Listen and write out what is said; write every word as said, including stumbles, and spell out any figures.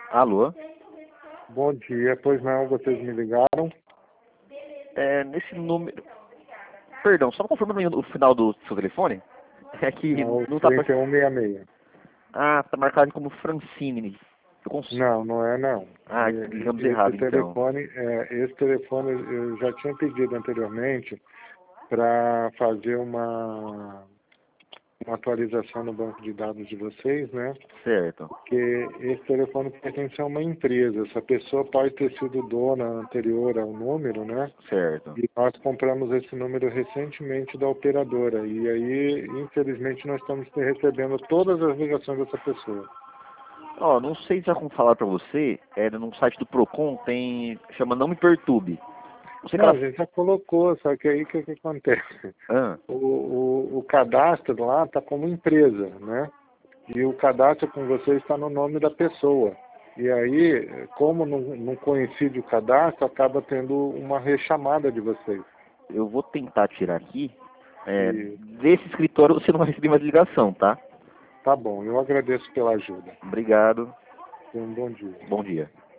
Alô? Bom dia, pois não, vocês me ligaram? É, nesse número... Perdão, só confirma pra mim o final do seu telefone? É que Não, não tá... trinta e um sessenta e seis. Ah, tá marcado como Francine. Eu cons... Não, não é não. Ah, E- ligamos Esse errado então. telefone, é, esse telefone eu já tinha pedido anteriormente para fazer uma, uma atualização no banco de dados de vocês, né? Certo. Porque esse telefone pertence a uma empresa. Essa pessoa pode ter sido dona anterior ao número, né? Certo. E nós compramos esse número recentemente da operadora. E aí, infelizmente, nós estamos recebendo todas as ligações dessa pessoa. Ó, não sei se já como falar pra você, é, no site do Procon tem... chama Não Me Perturbe. Não sei que Não, a ela... gente já colocou, só que aí o que, que acontece? Ah, O, o, o cadastro lá está como empresa, né? E o cadastro com vocês está no nome da pessoa. E aí, como não, não coincide o cadastro, acaba tendo uma rechamada de vocês. eu vou tentar tirar aqui. É, E desse escritório você não vai receber mais ligação, tá? tá bom, eu agradeço pela ajuda. Obrigado. Tenha um bom dia. Bom dia.